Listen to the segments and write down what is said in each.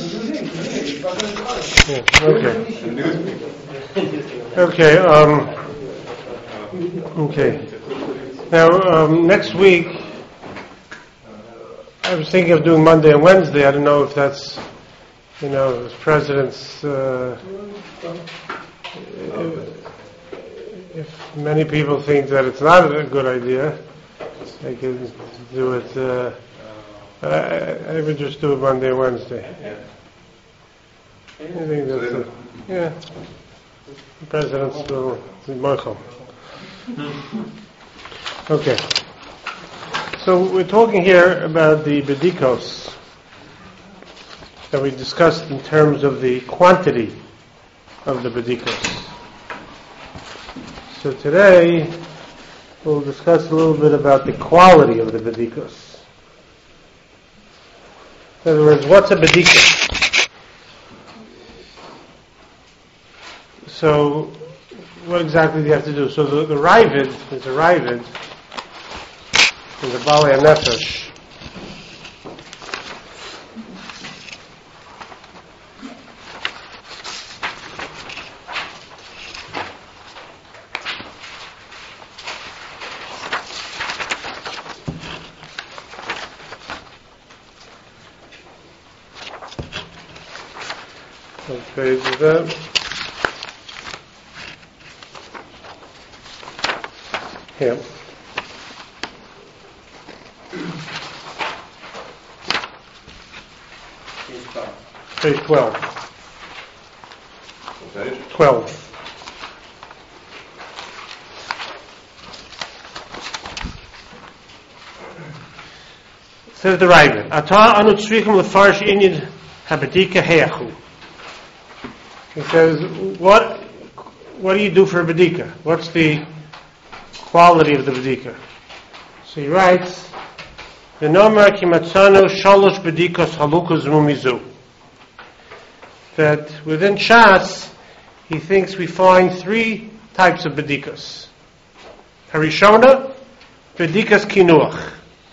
Okay. Okay. Now, next week, I was thinking of doing Monday and Wednesday. I don't know if that's, as presidents, if many people think that it's not a good idea, I could do it. I would just do it Monday and Wednesday. I think that's the presidents will be mochel. Okay. So we're talking here about the bedikos that we discussed in terms of the quantity of the bedikos. So today we'll discuss a little bit about the quality of the bedikos. In other words, what's a bedika? So what exactly do you have to do? So the Ravid is a Ravid in the Balei HaNefesh. What page is that? Here. Page 12. Page? 12. Says the Ravid, Ata anu tzrichim lefarsh inyan habedika heyachu. He says, what do you do for a bedika? What's the quality of the bedika? So he writes, V'nomer ki matzanu shalosh bedikos halukas mumizu. That within Shas, he thinks we find 3 types of bedikos. Harishona, bedikas kinuach.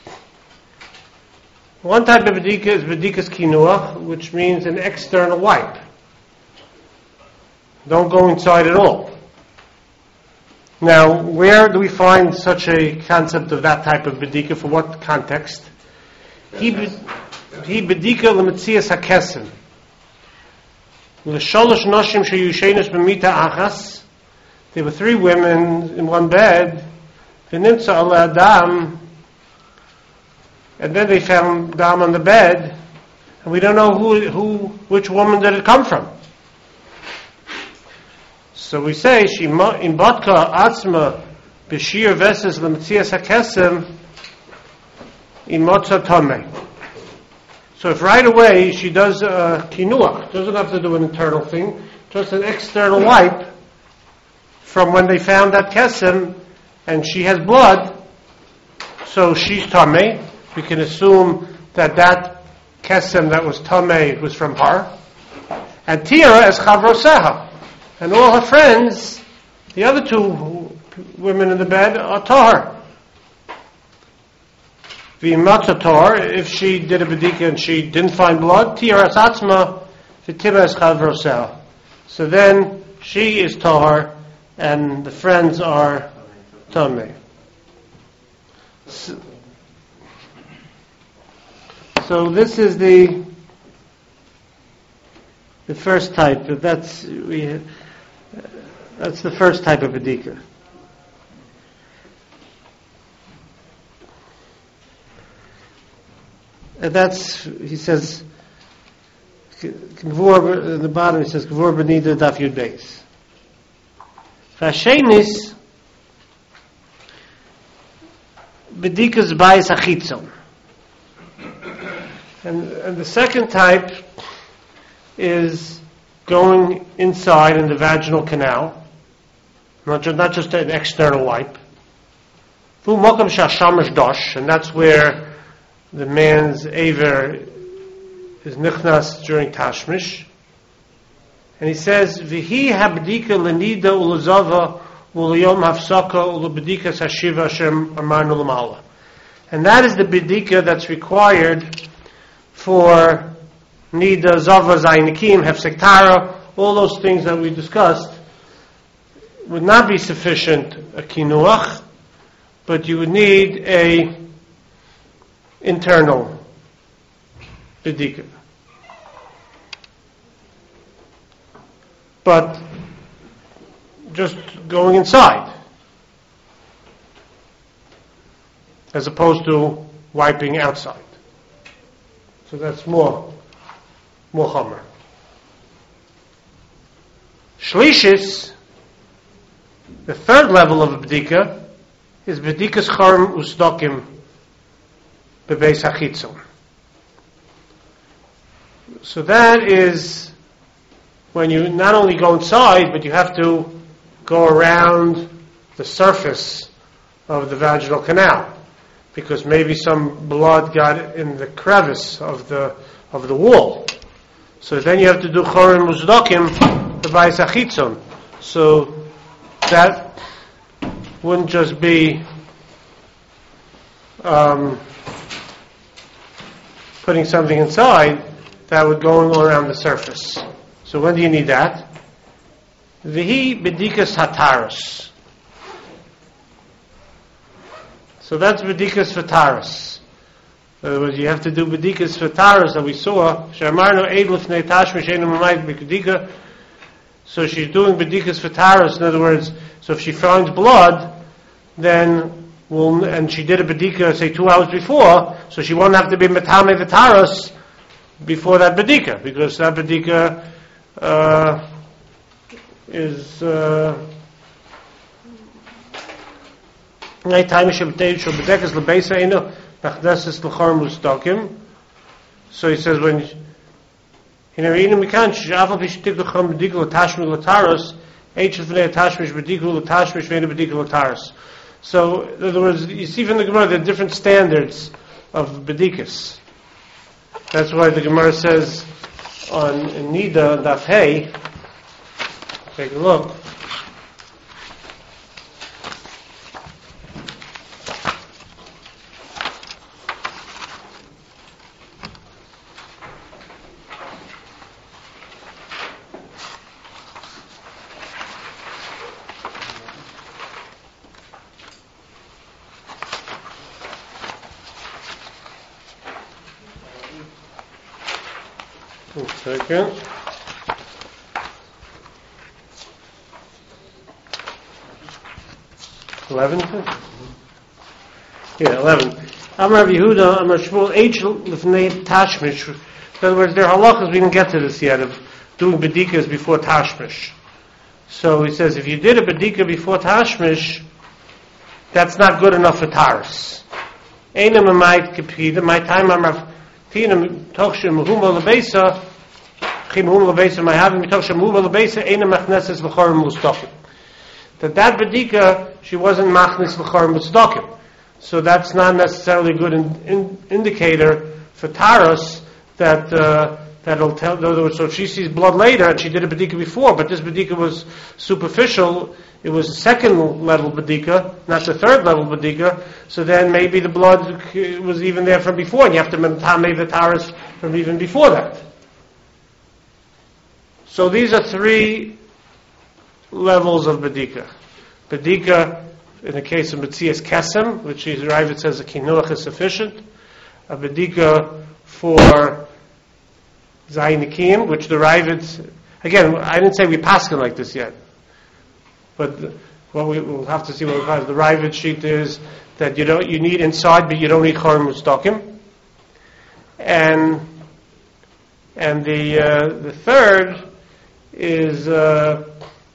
One type of bedika is bedikas kinuach, which means an external wipe. Don't go inside at all. Now, where do we find such a concept of that type of bedika? For what context? He bedika l'metzias hakesim. L'sholosh noshim sheyushenos b'mita achas. There were 3 women in one bed. V'nimtza ala adam. And then they found Dam on the bed. And we don't know which woman did it come from. So we say, in Batka Atzma B'shir Veses L'Metzias HaKesem in Motza Tomei. So if right away she does kinuach, doesn't have to do an internal thing, just an external wipe from when they found that kesem, and she has blood, so she's Tomei. We can assume that kesem that was Tomei was from her. And Tira is Chavroseha. And all her friends, the other 2 women in the bed, are tahar. V'imata tahar, if she did a bedika and she didn't find blood, tiras atzma v'tibas chavrosel. So then she is tahar, and the friends are tamei. So this is the first type. That's the first type of bedika. And that's, he says, at the bottom he says, Kavur Benida Daf Yud Beis. Vashenis Bedikas Bayis Achitzon. And the second type is going inside in the vaginal canal, not just an external wipe. And that's where the man's aver is nichnas during tashmish. And he says, "V'hi habdika lenida ulazava u'liyom hafsaka u'lebedika hashiva Hashem amarnu l'mala." And that is the bedika that's required for Nida, Zava, Zainikim, Hefsek Tara, all those things that we discussed would not be sufficient a kinuach, but you would need a internal bedika. But just going inside, as opposed to wiping outside. So that's more chomer. Shlishis, the third level of a bedika, is bedikas chorim usdokim bebeis hachitzon. So that is when you not only go inside, but you have to go around the surface of the vaginal canal, because maybe some blood got in the crevice of the wall. So then you have to do chorim usdokim bebeis hachitzon. So that wouldn't just be putting something inside, that would go all around the surface. So when do you need that? Vihi bedikas hataros. So that's bedikas fataros. In other words, you have to do bedikas fataros that we saw. Shamarno eid lifnei tashmish einu mamayit b'kedika. So she's doing bedikas fataros. In other words, so if she finds blood, then and she did a bedika, say 2 hours before, so she won't have to be metame v'taros before that bedika, because that bedika is so he says when so, in other words, you see from the Gemara there are different standards of bedikas. That's why the Gemara says on Nida, Daf Hey, take a look. One second. $11? Yeah, 11. Amar Yehuda, Amar Shmuel, H. Lefnei Tashmish. In other words, there are halachas, we didn't get to this yet, of doing bedikas before Tashmish. So he says, if you did a bedika before Tashmish, that's not good enough for Taras. Einam amayit kepida, my time Amar Tinam Tochshem Huma Lebeisa, Chim Huma Lebeisa, my having Tochshem Huma Lebeisa, Einam Machneses L'chorim Mustakim. That bedika, she wasn't Machnes L'chorim Mustakim. So that's not necessarily a good indicator for Taras that'll tell. In other words, so if she sees blood later and she did a bedika before, but this bedika was superficial, it was a second level bedika, not the third level bedika. So then maybe the blood was even there from before, and you have to metame the Taras from even before that. So these are 3 levels of bedika. Bedika, in the case of Metzias Kesem, which is Ravid says a kinuach is sufficient. A bedika for Zainikim, which the Ravid, again, I didn't say we paskin like this yet, but we'll have to see what the Ravid sheet is that you need inside, but you don't need chorim mustakim. And the third is the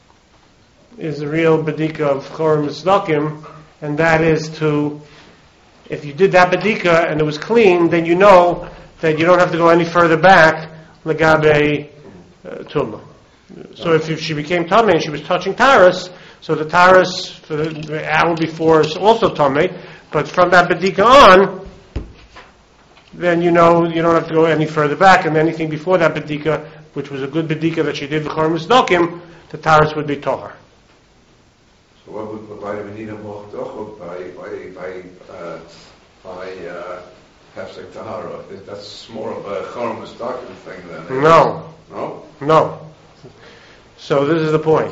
real bedika of chorim mustakim, and that is to, if you did that bedika and it was clean, then you know that you don't have to go any further back legabe tumma. So if she became tamei and she was touching taras, so the taras for the hour before is also tamei, but from that bedika on, then you know you don't have to go any further back, and anything before that bedika, which was a good bedika that she did the chorim mustakim, the taras would be tohar. So what would by the Medina Moch by Hefsek Tahara. I think that's more of a Chorm Mustakim thing than No. No? So this is the point.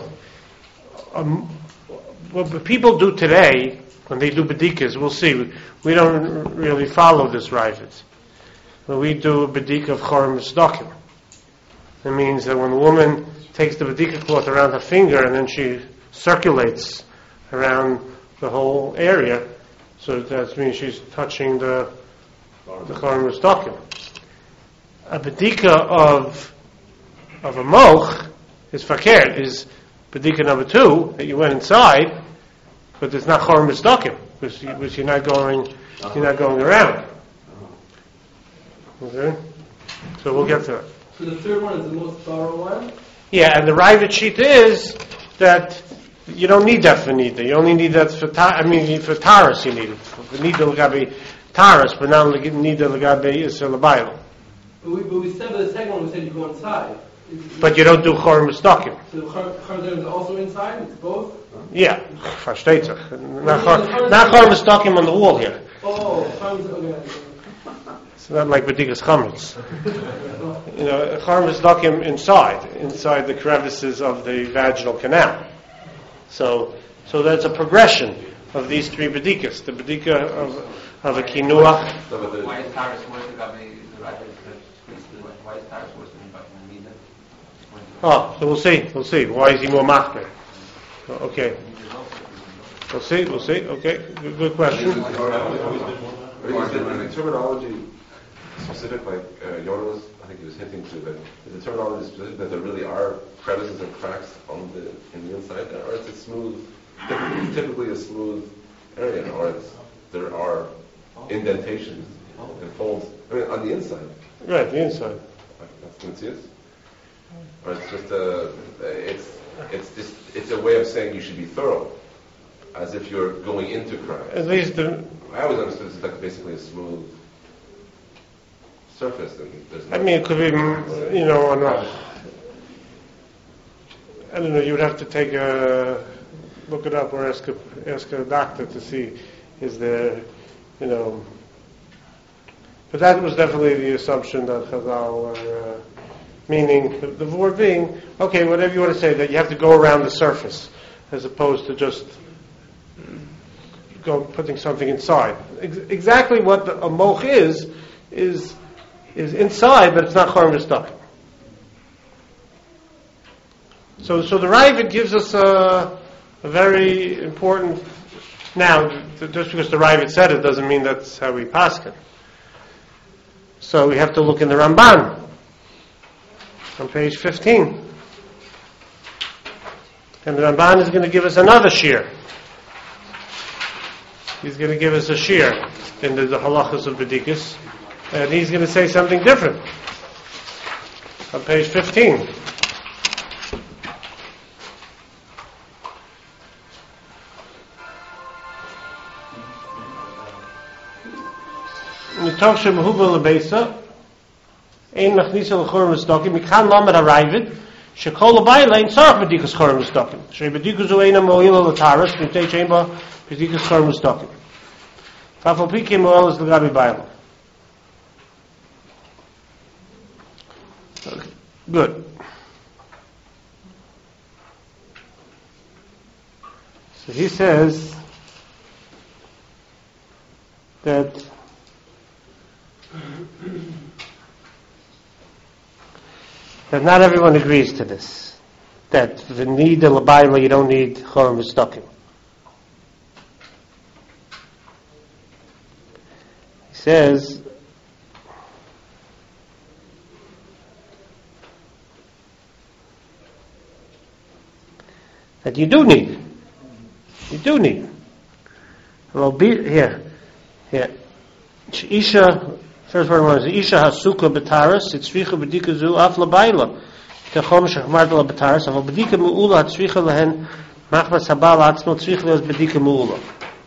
What people do today, when they do bedikas, we'll see, we don't really follow this Ravid. But we do a bedika of Chorm Mustakim. It means that when a woman takes the bedika cloth around her finger and then she circulates around the whole area, so that means she's touching the Chorm Mustakim. A bedika of a moch is fakir, is bedika number 2, that you went inside, but it's not Chorm Mustakim, because you're not going around. Okay? So we'll get to it. So the third one is the most thorough one? Yeah, and the Ravid sheet is that you don't need that for Nida. You only need that for Taras you need it. For Nida Lagabi Taras, but not Nida Lagabi Yisrael L'Bayla. But we said for the second one, we said you go inside. But you don't do Chorm Mustakim. So the Chorm is also inside? It's both? Yeah, versteht sich. Not Chorm Mustakim on the wall here. Oh, Chorm is, okay. It's not like B'dikas Chametz. Chorm Mustakim inside the crevices of the vaginal canal. So that's a progression of these 3 bedikas. The bedika of a kinuach. Why is Taras worse than the Ravid? Why is Taras worse than Nida? Oh, so we'll see. Why is he more machmer? Okay. We'll see. Okay, good question. Is the terminology specific, like Yoda I think he was hinting to, that is the terminology specific that there really are crevices and cracks in the inside, or it's a smooth, typically a smooth area, or there are indentations and folds. I mean, on the inside. Right, the inside. That's the Metzius? Or it's just it's a way of saying you should be thorough, as if you're going into cracks. At least I always understood it's like basically a smooth surface. And there's it could be, on I don't know. You would have to look it up or ask a doctor to see is there, But that was definitely the assumption that Chazal were meaning the word being, okay, whatever you want to say, that you have to go around the surface as opposed to just go putting something inside. Exactly what a moch is inside, but it's not Chorm Mustakim. So the Ravid gives us a very important. Now, just because the Ravid said it doesn't mean that's how we paskin. So we have to look in the Ramban on page 15, and the Ramban is going to give us another shir. He's going to give us a shir in the halachas of Bedikas, and he's going to say something different on page 15. Mitoch shemahubal lebeisa, ein machnisa l'chorm mustakim. Mikan lamed haravid shekol l'bayla ein tzarich b'dikas chorm mustakim. Shrei b'dikas zu eina mo'ila l'taras mitei shein ba b'dikas chorm mustakim. Fafal piki mo'il is l'gabi bayla. Okay, good. So he says that not everyone agrees to this. That the need of l'bayla, you don't need chorm mustakim. He says that you do need. Well, here. Isha. First word was Isha hasuka b'taras. It's tzricha b'dika zu af l'bayla. Techom shechmart la b'taras. Aval b'dika mu'ula tzricha lehen machmas habal atzmo tzricha leos b'dika mu'ula.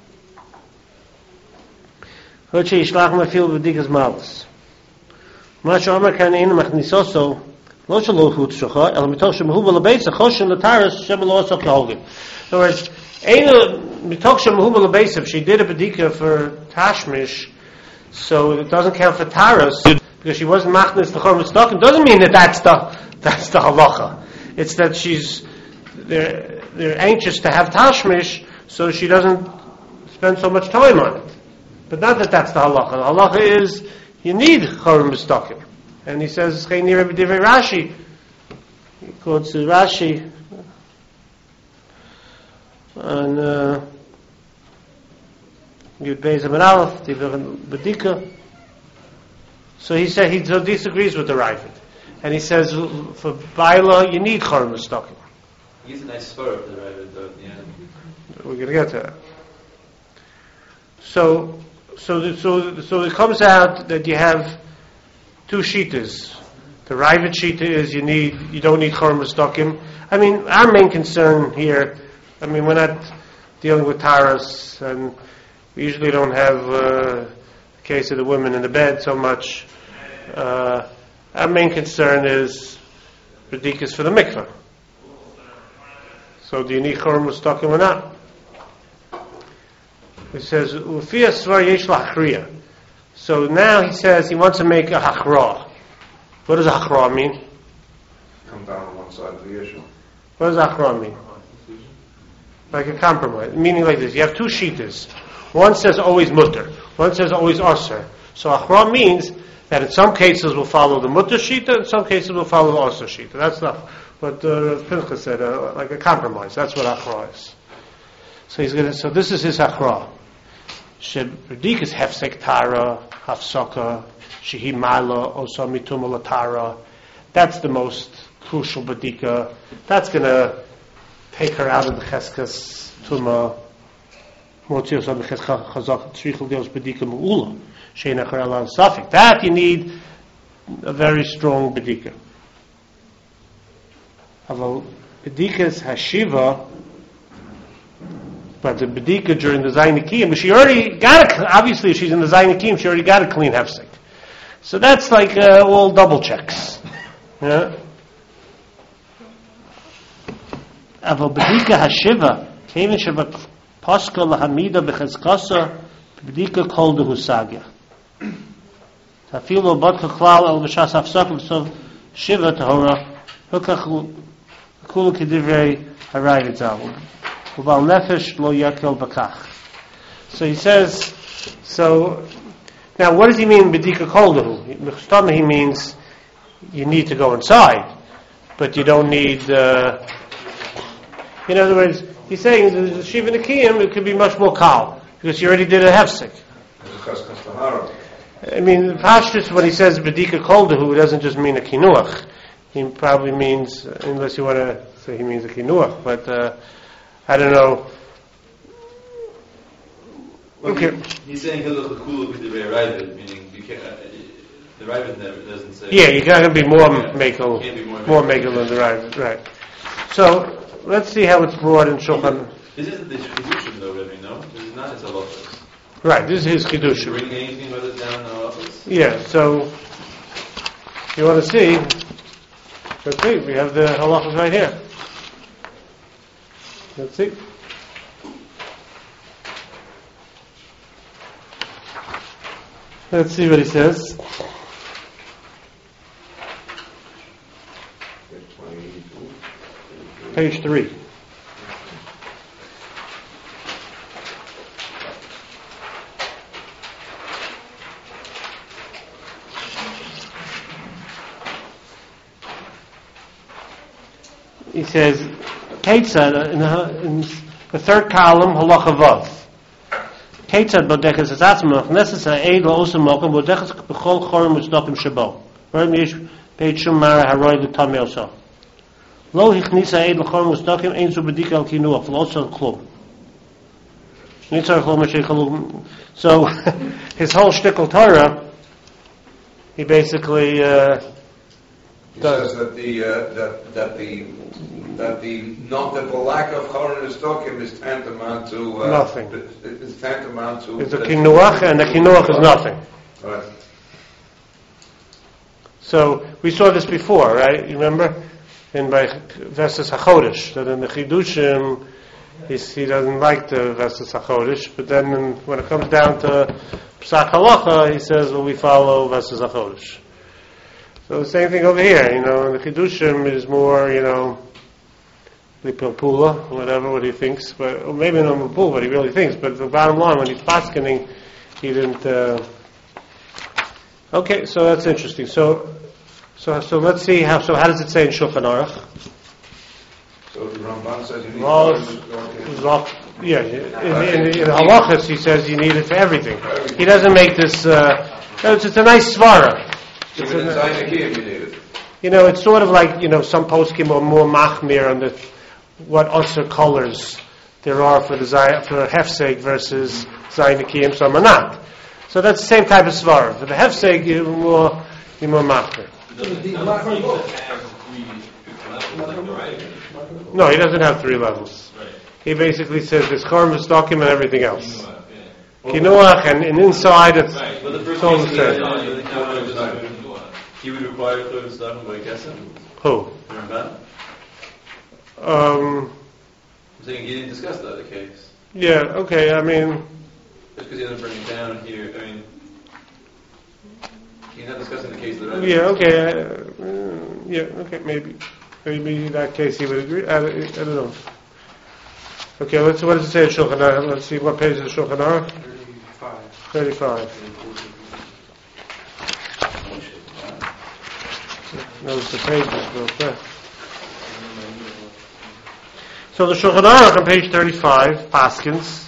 Hoche yishlach mafil b'dikas malas. Ma she'omer kan ein machnisoso lo shelo hu tzricha el mitoch shemehuba l'beisa choshen l'taras shebelo oso k'holgin. In other words, ein mitoch shemehuba l'beisa, if she did a b'dika for tashmish, So it doesn't count for taras because she wasn't machnis the chorm stokim. Doesn't mean that that's the halacha. It's that they're anxious to have tashmish, so she doesn't spend so much time on it. But not that that's the halacha. The halacha is you need chorm stokim. And he says Rashi. He quotes Rashi on Yud Beis Amud Aleph, Divrei Bedika. So he said he disagrees with the Ravid, and he says for Baila you need Chorm Stokim. He's a nice spur of the Ravid, though. Yeah. We're going to get to that. So it comes out that you have two shitas. The Ravid shita is you don't need Chorm Stokim. I mean, our main concern here, we're not dealing with taras, and we usually don't have the case of the women in the bed so much. Our main concern is ridiculous for the mikveh. So do you need Chorm Stokim or not? It says, Ufia Svar Yesh Lachriya. So now he says he wants to make a hachra. What does hachra mean? Come down on one side of the issue. What does hachra mean? Like a compromise. Meaning like this. You have two shitas. One says always mutter. One says always aser. So hachra means that in some cases we'll follow the mutter shita, in some cases we'll follow the aser shita. That's not what Pinchas said, like a compromise. That's what hachra is. So this is his hachra. Shebedikas hefsek tara, hafsaka, shehi mala, osa mitum tara. That's the most crucial bedika. That's going to take her out of the cheskas tuma. That you need a very strong bedika. Although bedikas hashiva, but the bedika during the Zainikim, she already got obviously if she's in the Zainikim, she already got a clean hefsek. So that's like all double checks. Yeah. Avo bedika hashiva, kevin sheva paska lahamida bechezkasa, bedika kol dehusagya. Tafilo batka klal el b'shas hafsak l'sov shiva tahora, hukach kula kedivrei harayit zavu. So he says, now what does he mean bedika koldahu? He means you need to go inside, but you don't need, in other words, he's saying the Shiva Nikiyim, it could be much more kal, because you already did a hefsek. Pashtus, when he says bedika koldahu, it doesn't just mean a kinuach. He probably means, unless you want to say he means a kinuach, but I don't know. Okay. He's saying hilchos lekula b'divrei Ravid, meaning you can't, the Ravid never doesn't say. Yeah, you gotta be more mekel than the Ravid, right? So let's see how it's brought in Shulchan. This isn't the chidushim though, Rebbe. No, this is not his halachos. Right, this is his chidushim. Bring anything with it down in the office. Yeah. So you want to see? Let's see. We have the halachos right here. Let's see. Let's see what he says. Page 3. He says, Ketzad, in the third column, halacha vav. Ketzad bodeches es atzmach, nesesa eid lo osam mokum, bodeches b'chol chorim u'tzdokim shabo. Roim yesh page shum mara haroi l'tam yoso. Lo hichnisa eid l'chorim u'tzdokim, ein zu bedika al kinuach, lo osam klum. Nitzar klum asher chalum. So, his whole shtickle Torah, he basically, He says that the lack of Chorin Estokim is tantamount to nothing. Is tantamount to. It's a kinuach, and the kinuach is nothing. Right. So we saw this before, right? You remember in by Vesas Hachodesh that in the Chidushim He doesn't like the Vesas HaChodesh, but then when it comes down to Psak Halacha, he says, well, we follow Vesas HaChodesh. So the same thing over here, the Chidushim is more, Lipilpula, whatever, what he thinks, or maybe not Lipul, what he really thinks, but the bottom line, when he's paskening, he didn't, okay, so that's interesting. So let's see how does it say in Shulchan Aruch? So the Ramban says you need Well, in Halachas he says you need it for everything. He doesn't make this, it's a nice svara. Even in Zainakim you need it. It's sort of like, some poskim are more machmir on what other colors there are for hefsek versus zainakim, some are not. So that's the same type of svara. For the hefsek, you're more machmir. No, he doesn't have 3 levels. Right. He basically says there's Chorm, Stokim, and everything else. Kinuach, and inside it's But the first all case the is same. he would require Chol Stachim by Kesem? Who? The Ramban? I'm saying he didn't discuss the other case. Yeah, okay, Just because he doesn't bring it down here, he's not discussing the case of the right. okay, maybe in that case he would agree. I don't know. Okay, what does it say in Shulchan Aruch? Let's see what page is the Shulchan Aruch. 35. Notice the pages real quick. So the Shulchan Aruch on page 35, Paskins.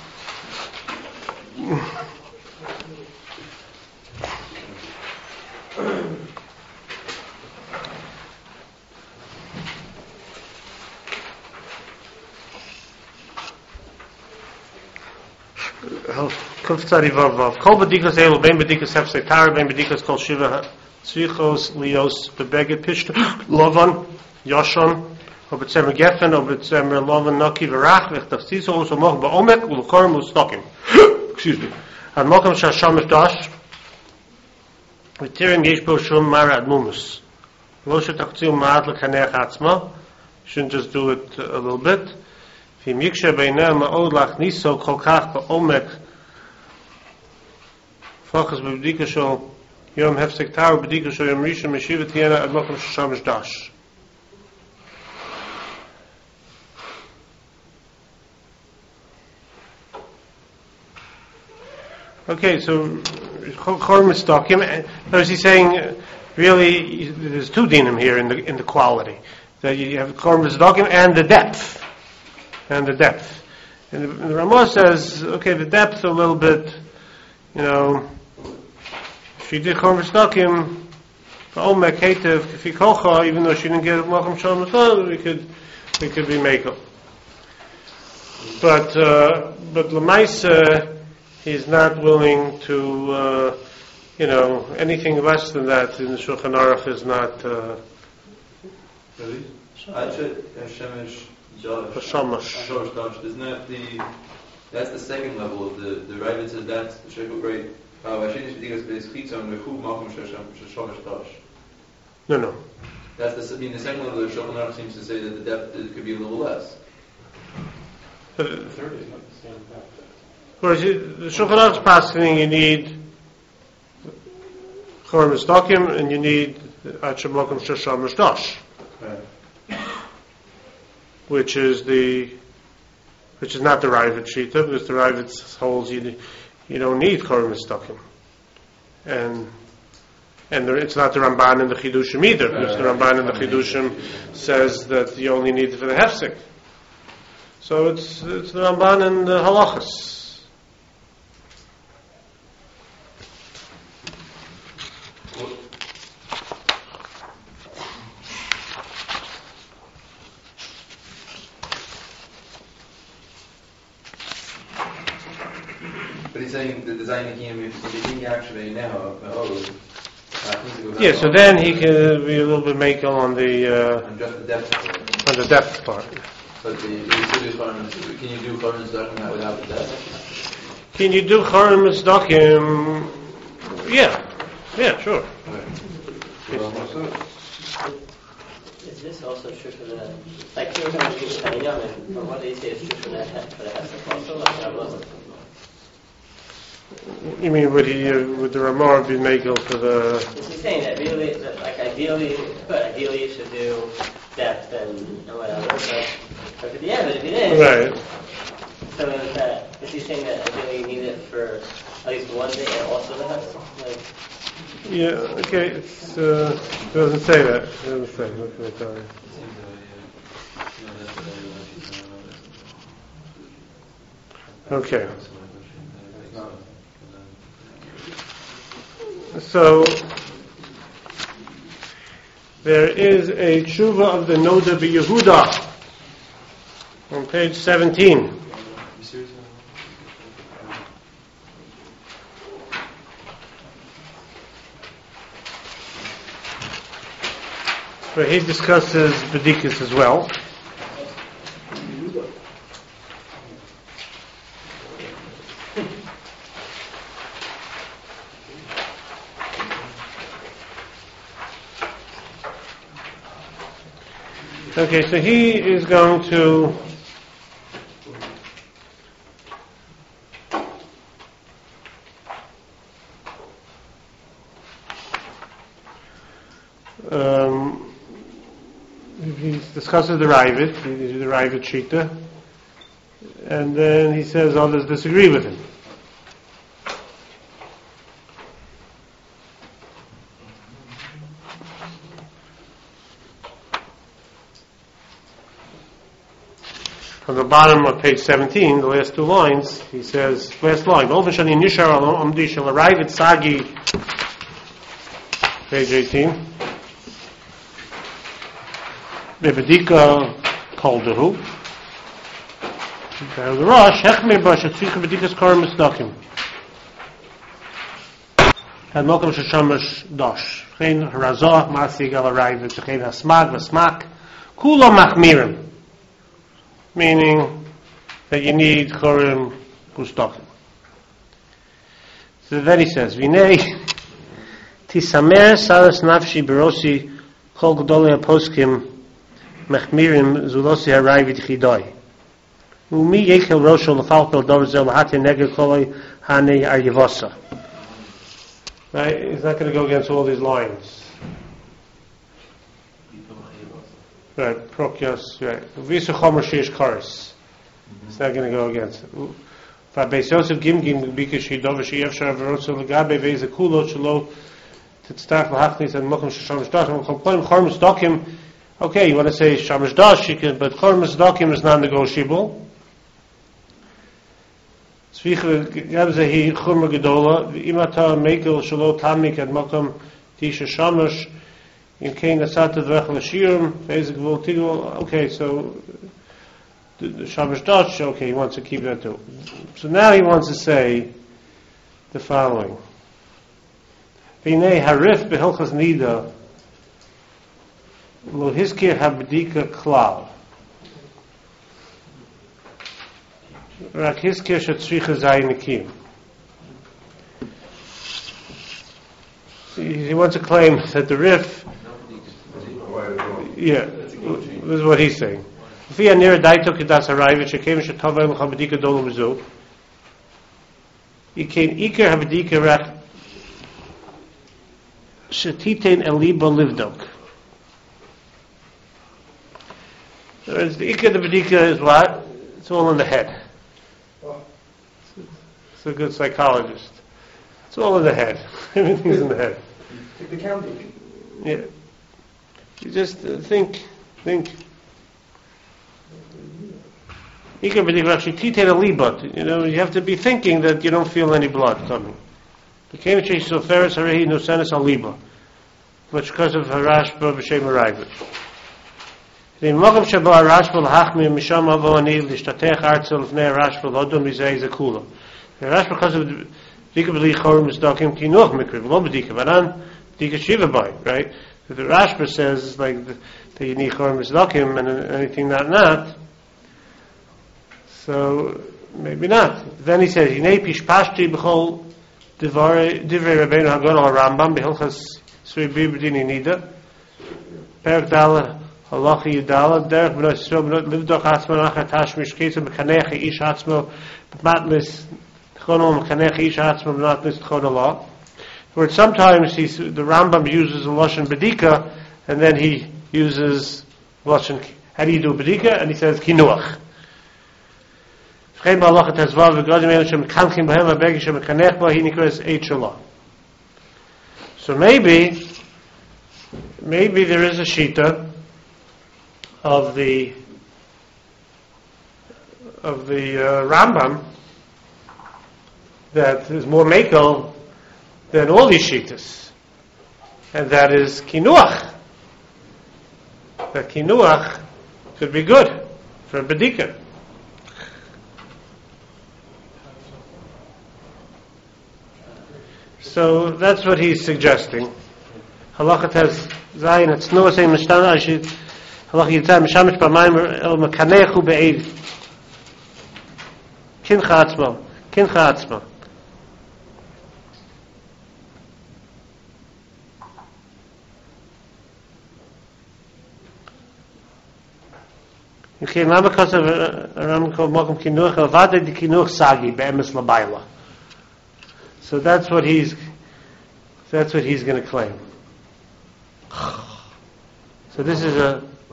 Kuf Tzadi Vav Vav. Kol b'dikas elu, ben b'dikas hefsek tar, ben b'dikas kol shiva tzvichos lios bebeged pishtu lovan yashon o b'tzemer gefen o b'tzemer lovan naki v'rach v'chtachziso oso moch ba'omek u'lukorim u'stokim. Excuse me. Ad mokam shashamish dash v'tirin yesh bo shum mara ad mumus. Lo shetachziu ma'ad l'kanech atzma. Shouldn't just do it a little bit. V'im yikshe b'ineh ma'od lachniso kol kach ba'omek Fachas b'bdika shel yom hefsek tar b'bdika shel yom rishon meshiva tiyena ad mokum shashamish dash. Okay, so Chorm is Stokim. As he's saying, really, there's 2 dinim here in the quality. That you have Chorm is Stokim and the depth. And the Ramah says, okay, the depth a little bit, she did Chorm Stokim, Omek Hetev Kfi Kocha, even though she didn't get Malcham Shalom Masal, we could be Mekel. But Lamaisa, he's not willing to, anything less than that in the Shulchan Aruch is not, Shamash. Isn't that that's the second level of the Ravid says that's the Shekel Great. No. That's the second level of the Shulchan Aruch seems to say that the depth could be a little less. The third is not the same depth. Whereas the Shulchan Aruch's passing, you need Chorm Stokim and you need Achamokim Shasham Dash, which is not the Ravid Shita, because the Ravid holds you don't need Chorm Stokim, and it's not the Ramban in the Chidushim either, because the Ramban in the Chidushim says that you only need it for the hefsek. So it's the Ramban in the Halachas. But he's saying the design if he actually now yeah, so then he can be a little bit makel on the just the depth part. But can you do Chorm Stokim without the depth? Can you do Chorm Stokim? Yeah, sure. Is this also true for the, like, two times you get Yamin, but what do you say is true for the Hesed also, like Shabbos? You mean would the Ramah be Megil for the... Is he saying that really, that, like, ideally you should do depth and whatever, but if it is... Right. So is he saying that ideally you need it for at least one day and also the Hesed? Like, yeah, okay, it doesn't say that. It doesn't say. What can I tell you? Okay. So, there is a tshuva of the Noda B'Yehuda on page 17. Where he discusses Bedikas as well. Okay, so he is going to he discusses the Ravid, the Ravid Shita, and then he says others disagree with him. From the bottom of page 17, the last two lines, he says, last line, Sagi, page 18. Bebedika Koldehu. The Rosh, Hechme Bashatzika Bedikas Korim Misdakim. And Mokum Shashamash Dosh. Chen Razah, Masig al Arayv, Chen Hasmag, Vasmak, Kula Machmirim. Meaning that you need Korim Musdakim. So then he says, Vinei Tisamer Saras Nafshi Berosi Kol Gdolei Aposkim Mechmirim Zulosi Harayvit Chidoi. Umi Yekel Roshol Lefalpel Dovrzel Lahati Neger Koloi Hane Aryavosa. Right? He's not going to go against all these lines. Right, Prokios, right. Visu Chomer Sheish Karis. It's not going to go against it. Beis Yosef Gimgim Bikesh Hidov Sheyevshar Verotzel Legabe Veize Kulot Shelo Titztach Lahachnis and Mokum Shashamish Dashim Chompoim Chormus Dokim. Okay, you want to say Shamish Dash, you can, but Chormus Dokim is non-negotiable. Tzvicha Gabzehi Chumra Gedola Imata Mekel Shelo Tamik and Mokum Tisha Shamish. Okay, so the Shamash Dutch, okay, he wants to keep that too. So now he wants to say the following. Vinei harif behilchas nida lo hiskir habdika klal. Rak hiskir shetzricha zayin nekim. He wants to claim that the Rif. Yeah, this is what he's saying. Via near daito kedas arrive, she came to Tova and Chabadika Dolomuzu. He came Iker Habadika Rak Shetitain Eliba Livdok. The Iker the Badika is what? It's all in the head. It's a good psychologist. It's all in the head. Everything's in the head. The counting. Yeah. You just think. You know, you have to be thinking that you don't feel any blood coming. Which because of Harashba b'shem Arayvit. The Mokum Shaba Harashba l'hachmir misham avoni l'shtatech arzel l'fnei Harashba l'odom mizei zekula. Harashba because of Dika b'li chorim misdakim kinuch mikriv lo b'dika v'anan Dika shiva boy, right? The Rashba says like that you need chorim misdakim and anything not. So maybe not. Then he says, "Hinei pishpashti b'chol divrei Rabbeinu Hagon al Rambam b'hilchas Sri B'dini Nida Perk Dala, Halacha Yudala, Derech B'nai Yisrael, B'nai Livdoch Atzmo, Nachar Tashmish Ketzah, B'kanecha Ish Atzmo, B'matlis Tchono, B'kanecha Ish Atzmo, B'matlis Tchono La. Where sometimes the Rambam uses a Lashon Bedika, and then he uses Lashon, how do you do Bedika? And he says Kinuach. So maybe there is a shita of the Rambam that is more mekel than all these shitas, and that is kinuach. That kinuach could be good for a bedika. So that's what he's suggesting. Halachat has zayin. It's no saying mishtana. Halachat yitzah mishamish b'mayim el mekanechu be'ed. Kincha atzma. Okay, lama kasav ram kol mokum kinuach elvade di kinuach sagi be'emes labayla. So that's what he's going to claim. So this is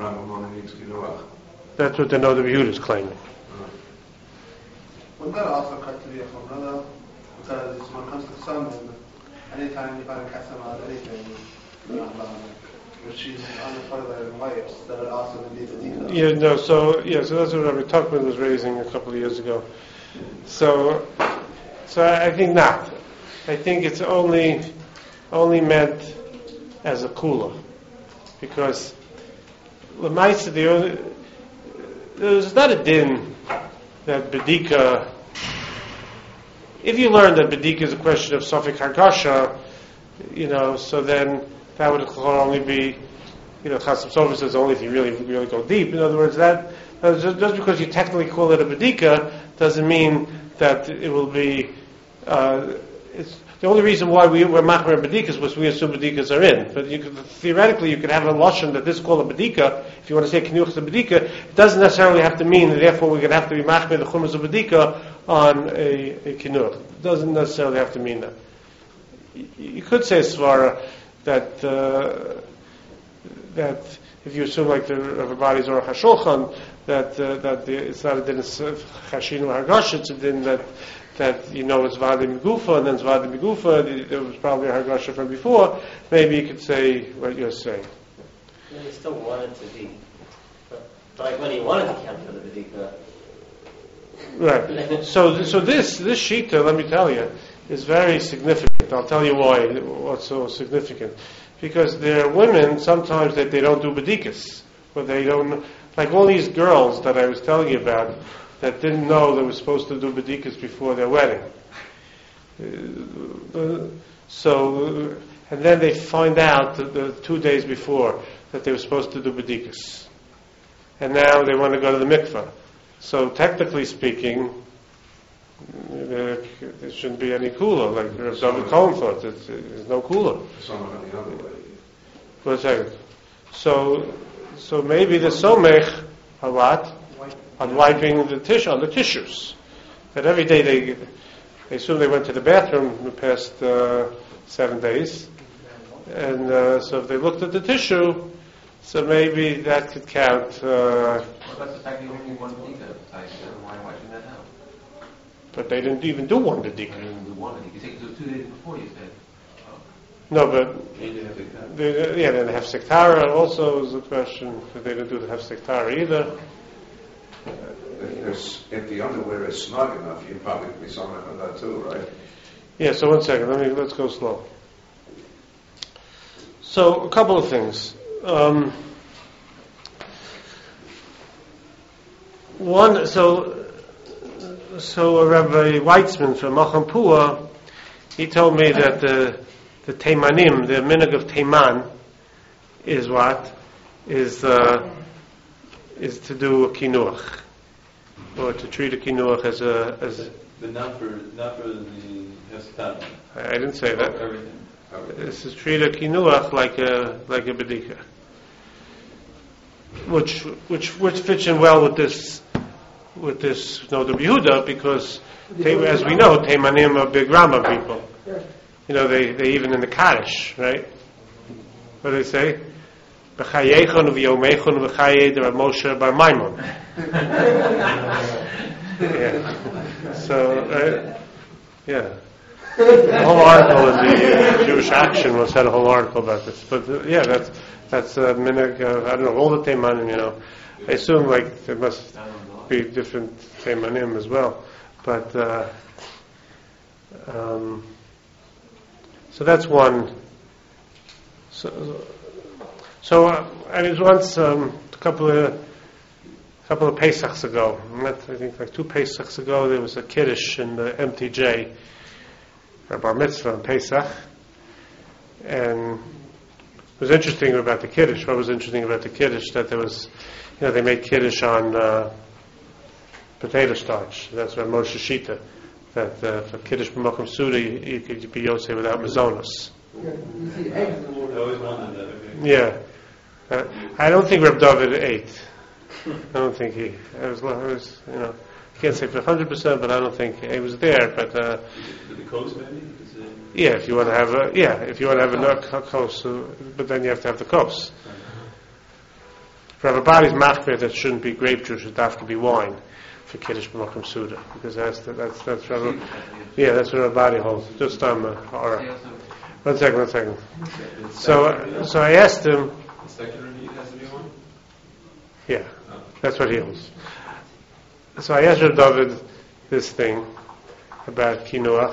that's what the Noda B'Yehuda is claiming. Wouldn't that also cut to be a chumrah, because when it comes to Summon, anytime you find a kasam out of anything, which she's on the toilet and wipes, that would also be the detail. So that's what Rabbi Tuchman was raising a couple of years ago. So I think not. I think it's only meant as a kula, because l'maisa there's not a din that bedika. If you learn that bedika is a question of sofik hargasha, so then that would only be, chasam sofer says only if you really really go deep. In other words, that just because you technically call it a bedika doesn't mean that it will be. It's the only reason why we're machmer bedikas was we assume bedikas are in. But theoretically, you could have a lashon that this is called a bedika. If you want to say kinuch is a bedika, it doesn't necessarily have to mean that therefore we're going to have to be machmer the chumas of bedika on a kinuch. It doesn't necessarily have to mean that. You could say svara that if you assume like everybody's or hashulchan that it's not a din of chashin or hargash, it's a din that it's Vadim Migufa, and then it's Vadim Migufa, there was probably a Hargasha from before, maybe you could say what you're saying. And he still wanted to be, like when he wanted to count for the Vedika. Right. So this Shita, let me tell you, is very significant. I'll tell you what's so significant. Because there are women, sometimes that they don't do Bedikas, or they don't, like all these girls that I was telling you about, that didn't know they were supposed to do bedikas before their wedding. And then they find out the 2 days before that they were supposed to do bedikas. And now they want to go to the mikveh. So technically speaking, there shouldn't be any kula, like Rav David Cohen thought. There's no kula. For a second. So maybe the somech a lot on wiping on the tissues. That every day they assume they went to the bathroom in the past 7 days, and so if they looked at the tissue, so maybe that could count. Well, that's the fact that you only one bedika. Why shouldn't that help? But they didn't even do one bedika. They didn't do one bedika. You take it 2 days before, you said. No, but they didn't have sektara also is a question, because they didn't do the have sektara either. If the underwear is snug enough, you probably could be something on that too, right? Yeah, so 1 second, let's go slow. So, a couple of things. One, so Rabbi Weitzman from Macham Pua, he told me that the Teimanim, the minhag of Teiman, is what? Is to do a kinuach, or to treat a kinuach as But not for the Hestan. I didn't say that. Everything. This is treat a kinuach like a bedika. which fits in well with this Noda Yehuda, because as we know, Teimanim are big Rama people. They even in the Kaddish, right? What do they say? B'chayeichon v'yomeichon v'chayei de Rav Moshe bar Maimon. Yeah. So, yeah. The whole article in the Jewish Action had a whole article about this. But that's a minhag. I don't know, all the Teimanim, I assume there must be different Teimanim as well. But so that's one. So I was once a couple of Pesachs ago. I think like 2 Pesachs ago, there was a Kiddush in the MTJ, or Bar Mitzvah in Pesach, and it was interesting about the Kiddush. What was interesting about the Kiddush, that there was, they made Kiddush on potato starch. That's what Moshe Shita, that for Kiddush B'Mokum Suda, you could be Yosei without mazonos. You see eggs in the water. I always wanted that. Okay. Yeah. I don't think Reb David ate. I don't think he. I can't say for 100%, but I don't think he was there. But Did the coast maybe? yeah, if you want to have a kos, but then you have to have the kos. Rabbi Bari's machmir that shouldn't be grape juice, should have to be wine for Kiddush B'Mokum Suda, because that's Rabbi. Yeah, that's what Rabbi Bari holds. Just alright. One second. So I asked him. The secular meat has to be one? Yeah, that's what he holds. So I asked Reb David this thing about kinuach.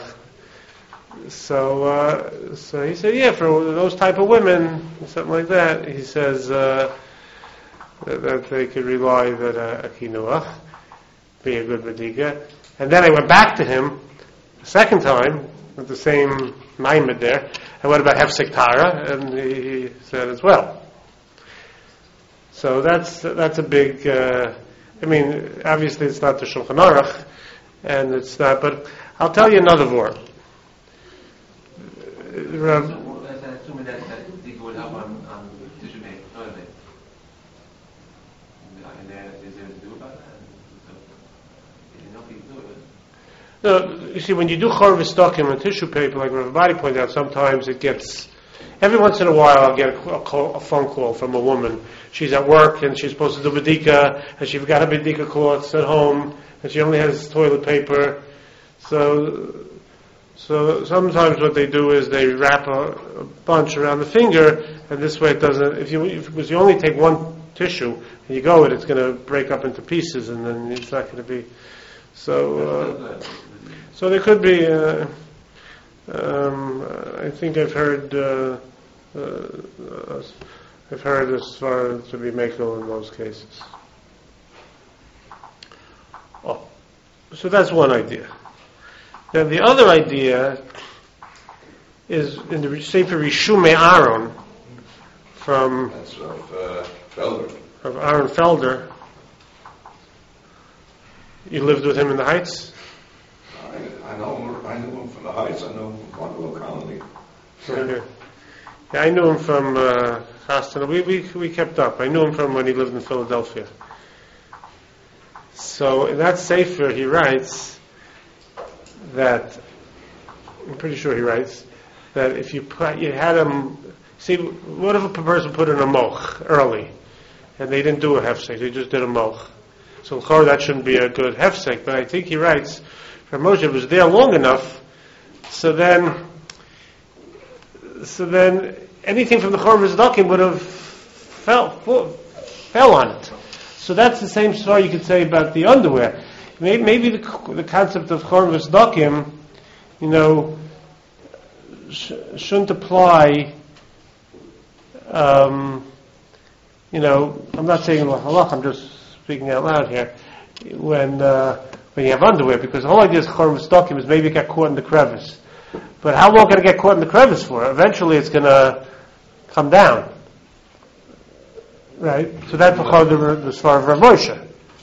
So he said, yeah, for those type of women, something like that. He says that they could rely that a kinuach be a good medika. And then I went back to him a second time with the same maimed there. And what about hefsek tara? And he said as well. So that's a big. Obviously it's not the Shulchan Aruch, and it's not. But I'll tell you another word. Assuming that Dika would help on Tisha B'Av, toilet. And there is there to do about that? No, you see, when you do chorv stokim and tissue paper, like Rav Bari pointed out, sometimes it gets. Every once in a while, I'll get a phone call from a woman. She's at work and she's supposed to do bedika, and she's got her bedika cloths at home, and she only has toilet paper. So sometimes what they do is they wrap a bunch around the finger, and this way it doesn't. Because you only take one tissue and you go, it's going to break up into pieces, and then it's not going to be. So there could be. I think I've heard as far to be makel in those cases. So that's one idea. Then the other idea is in the Sefer Rishumei Aaron from Felder. Of Aaron Felder. You lived with him in the Heights? I knew him from the Heights. I know him from Bungalow Colony. Okay. Yeah, I knew him from Chaston. We kept up. I knew him from when he lived in Philadelphia. So in that Sefer he writes that, I'm pretty sure he writes, that if you had him, see, what if a person put in a moch early, and they didn't do a hefsek, they just did a moch. So that shouldn't be a good hefsek, but I think he writes, for Moshe was there long enough, so then anything from the Chorv Zdakim would have fell on it. So that's the same story you could say about the underwear. Maybe the concept of Chorv Zdakim, shouldn't apply. I'm not saying in the halach, I'm just speaking out loud here. When you have underwear, because the whole idea is Chorv Zdakim is maybe it got caught in the crevice. But how long can it get caught in the crevice for? Eventually it's going to come down. Right? So that's the Svar of Rav Moshe.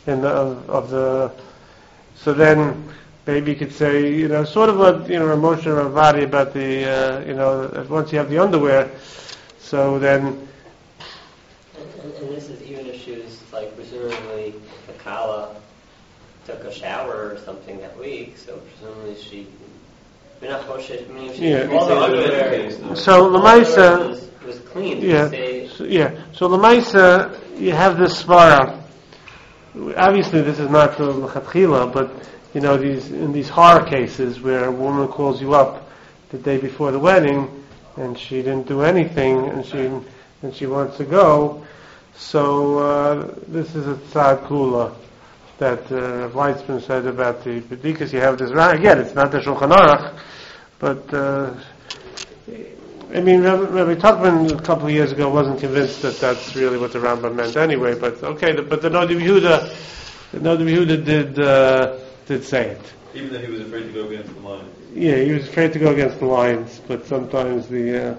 So then maybe you could say, sort of what, Rav Moshe and Rav Bari about the, once you have the underwear, so then. and this is even if she was like presumably the Kala took a shower or something that week, so presumably she. Yeah. All So Lamaisa was clean. So Lamaisa, you have this svara. Obviously, this is not the l'chatchila, but you know, in these horror cases where a woman calls you up the day before the wedding and she didn't do anything and she wants to go. So this is a tzad kula that Weitzman said about the bedikas. You have this again. It's not the Shulchan Aruch, but I mean, Rabbi Tuchman a couple of years ago wasn't convinced that that's really what the Rambam meant anyway. But okay, but the Noda Yehuda did say it. Even though he was afraid to go against the lions. Yeah, he was afraid to go against the lions, but sometimes the.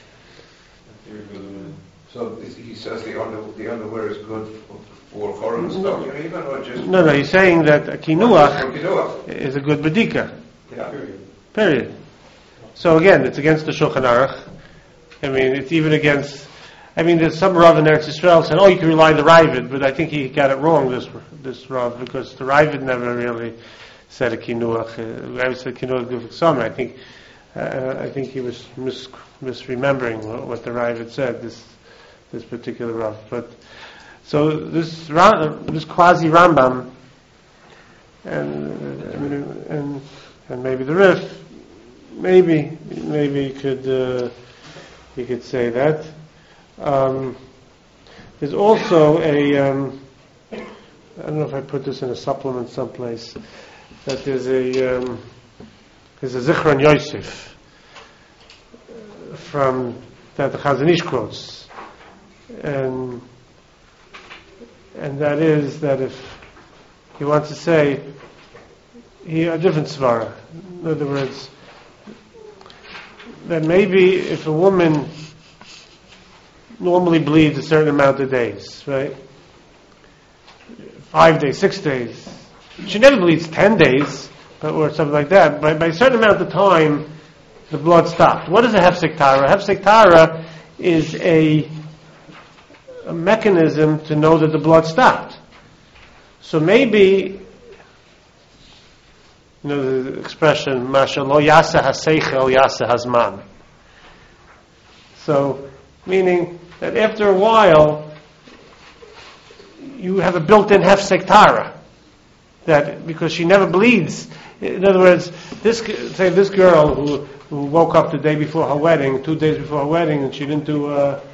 So he says the underwear is good for Choron stocking even, or just... No, he's saying that a kinuach is a good bedika. Yeah. Period. So again, it's against the Shulchan Aruch. I mean, it's even against... I mean, there's some Rav in Eretz Yisrael saying, you can rely on the Ravid, but I think he got it wrong, this Rav, because the Ravid never really said a kinuach. I said kinuach gufik summer. I think he was misremembering what the Ravid said, this particular Rav. But so this quasi Rambam and maybe the Rif, maybe you could say that. There's also a I don't know if I put this in a supplement someplace, that there's a Zichron Yosef from that the Chazon Ish quotes, and that is that if he wants to say a different svara, in other words, that maybe if a woman normally bleeds a certain amount of days, right? 5 days, 6 days. She never bleeds 10 days, or something like that. By a certain amount of time, the blood stopped. What is a hefsek tara? Hefsek tara is a mechanism to know that the blood stopped. So maybe, the expression, Masha lo yasa haseichel yasa hazman. So, meaning that after a while, you have a built-in hefsek tara. That because she never bleeds. In other words, this girl who woke up the day before her wedding, 2 days before her wedding, and she didn't do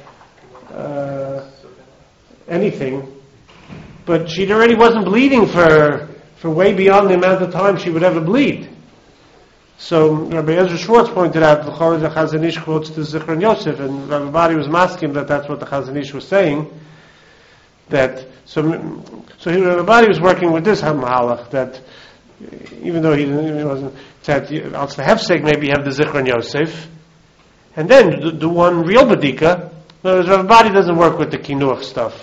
anything, but she already wasn't bleeding for way beyond the amount of time she would ever bleed. So Rabbi Ezra Schwartz pointed out the Chazon Ish quotes to Zichron Yosef, and Rabbi Bari was masking that that's what the Chazon Ish was saying. That so Rabbi Bari was working with this mahalach that even though he wasn't said also the hefsek, maybe you have the Zichron Yosef, and then do one real badika. Whereas Rabbi Bari doesn't work with the kinuach stuff.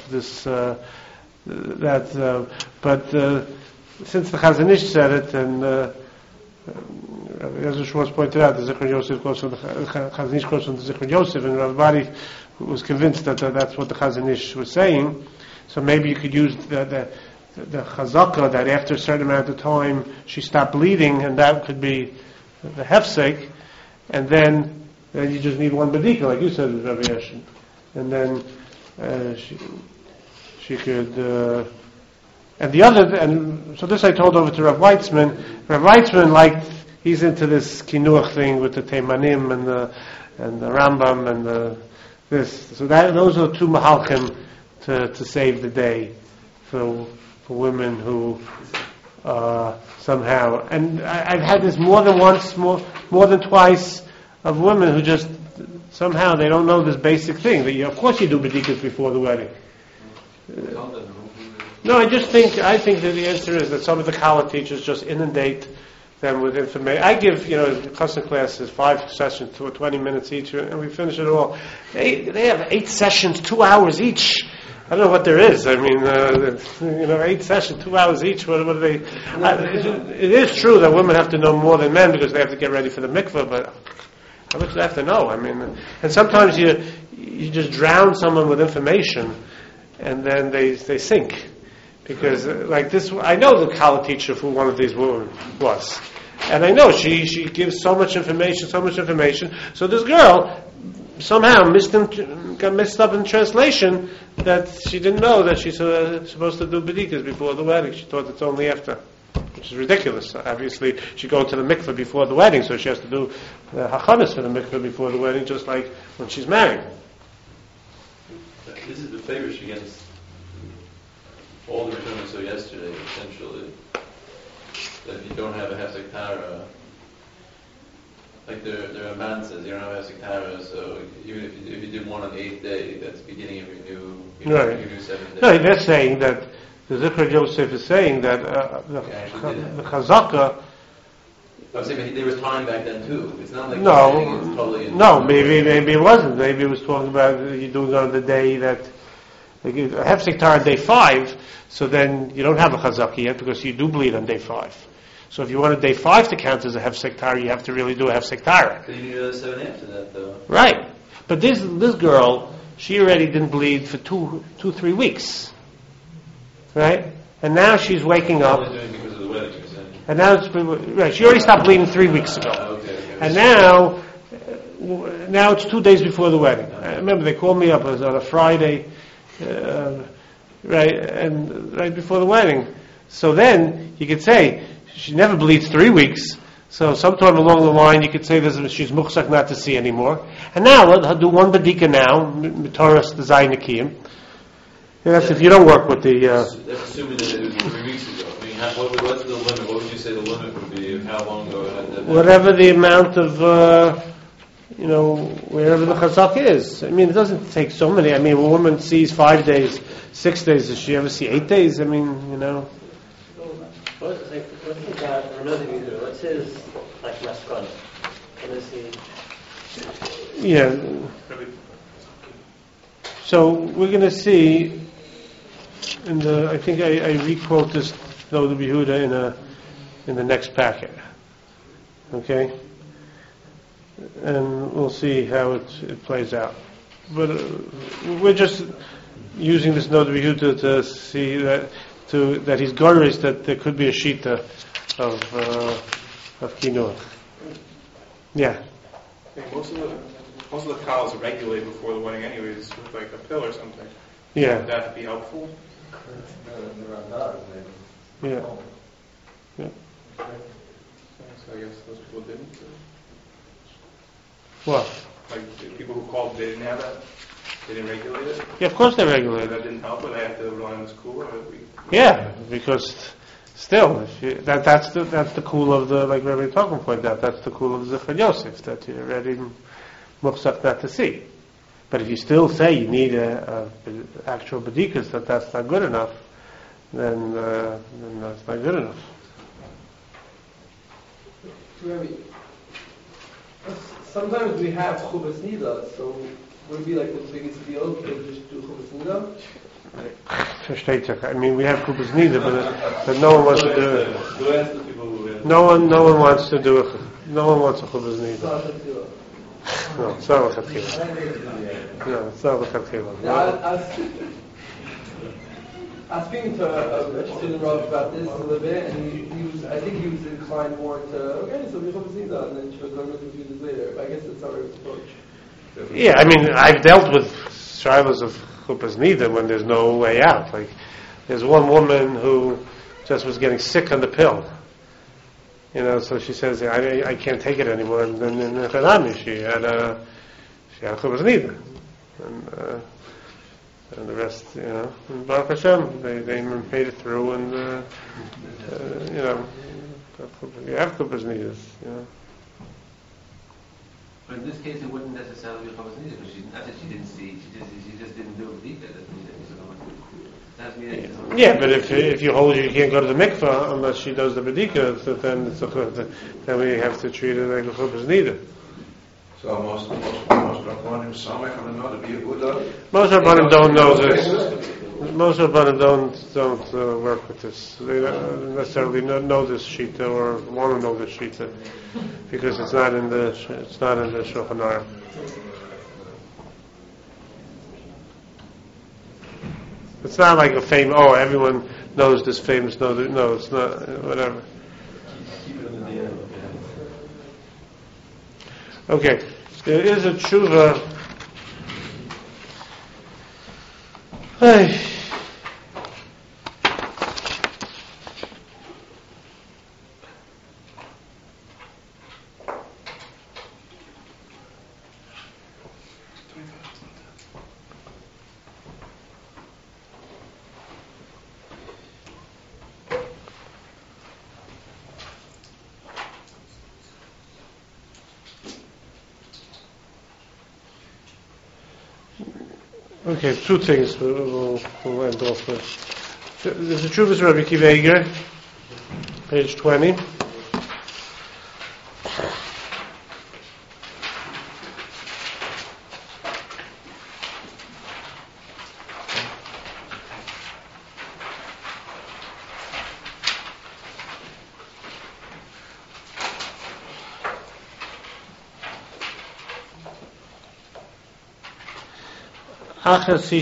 But since the Chazon Ish said it, and Rabbi Ezra Schwartz pointed out the Zichron Yosef quotes from the Chazon Ish quotes from the Zichron Yosef, and Rabbi Bari was convinced that that's what the Chazon Ish was saying. So maybe you could use the chazaka that after a certain amount of time she stopped bleeding, and that could be the hefsek, and then you just need one badika, like you said, Rabbi Yeshin, and then she could. And the other, and so this I told over to Rav Weitzman. Rav Weitzman he's into this kinuach thing with the Teimanim and the Rambam and this. So those are two mahalchim to save the day for women who somehow, and I've had this more than once, more than twice, of women who just somehow they don't know this basic thing that of course you do bedikas before the wedding. No, I think that the answer is that some of the college teachers just inundate them with information. I give, custom classes 5 sessions to 20 minutes each, and we finish it all. They have 8 sessions, 2 hours each. I don't know what there is. I mean, 8 sessions, 2 hours each. What are they? It is true that women have to know more than men because they have to get ready for the mikveh, but how much do they have to know? I mean, and sometimes you just drown someone with information. and then they sink. Because like this, I know the college teacher who one of these women was. And I know she gives so much information. So this girl somehow got messed up in translation that she didn't know that she's supposed to do bedikas before the wedding. She thought it's only after, which is ridiculous. Obviously, she goes to the mikveh before the wedding, so she has to do the hachanas for the mikveh before the wedding, just like when she's married. This is the favor she gets. All the return we saw yesterday, essentially, that if you don't have a hefsek tara, like the man says, you don't have a hefsek tara, so even if you did one on the 8th day, that's the beginning of your new 7 days. No, they're saying that the Zikr Yosef is saying that the chazaka. I was saying there was time back then too. It's not like no, maybe it wasn't. Maybe it was talking about you doing it on the day that. A hefsek tara on day 5, so then you don't have a chazaka yet because you do bleed on day 5. So if you want a day 5 to count as a hefsek tara, you have to really do a hefsek tara. So you need another 7 after that, though. Right, but this girl, she already didn't bleed for 2-3 weeks, right? And now she's waking up. Only doing because of the wedding, you're saying. And now right. She already stopped bleeding 3 weeks ago, Okay. and now it's 2 days before the wedding. I remember they called me up on a Friday. Right before the wedding. So then you could say she never bleeds 3 weeks. So sometime along the line you could say she's muchzak not to see anymore. And now let her do one badika now, mitoras the zayin. And that's if you don't work with the. That's assuming that it was 3 weeks ago. I mean, what's the limit? What would you say the limit would be of how long ago it had to? Whatever the amount of. Wherever the chazak is. I mean, it doesn't take so many. I mean, a woman sees 5 days, 6 days. Does she ever see 8 days? I mean, What's the guy, what's his, maskana? What is he? Yeah. So we're going to see I think I requote this Noda B'Yehuda in the next packet. Okay? And we'll see how it plays out. But we're just using this Noda B'Yehuda to see that he's gorish that there could be a shita of kinuach. Yeah. I think most of the cows are regulated before the wedding, anyways, with like a pill or something. Yeah. Would that be helpful? Yeah. So I guess those people didn't. What? Like the people who called, they didn't have that. They didn't regulate it. Yeah, of course they regulate it. That didn't help, or they have to rely on this cooler. Yeah, because still, that's the cool of the, like Rabbi Talkin pointed out, that's the cool of the Zikr Yosef, that you're ready muchzak not to see. But if you still say you need a actual bedikas, that's not good enough, then that's not good enough. Rabbi, sometimes we have chubas nida, so would it be like the biggest deal to just do chubas nida? I mean, we have kupas nida, but no one wants to do it. Who asked the people who asked? No one wants to do it. No one wants a kupas nida. No, it's not a chatchila. No, it's not a chatchila. I was speaking to a student about this a little bit, and I think he was inclined more to, okay, so we chubas nida, and then she was going to do this later. But I guess that's our approach. Yeah, I mean, I've dealt with shilas of chuppahs nida when there's no way out. Like, there's one woman who just was getting sick on the pill. So she says, I can't take it anymore. And then in Hanami, she had chuppahs nida. And the rest, and Baruch Hashem, they made it through, and, you have chuppahs nidas, But in this case, it wouldn't necessarily be chubas nida, because not that she didn't see, she just didn't do it deep. Yeah, but if you hold you can't go to the mikvah unless she does the bedika, so then we have to treat it like a chuppahs nida. So most Rabbanim Samech and Noda B'Yehuda. Most Rabbanim don't know this. Most Rabbanim don't work with this. They don't necessarily know this shita or want to know this shita because it's not in the Shulchan Aruch. It's not like a famous, everyone knows this famous, no, it's not, whatever. Okay, there is a tshuva. Hey. Okay, two things we'll end off with. There's a Chuvas Rabbi Akiva Eiger, page 20. What's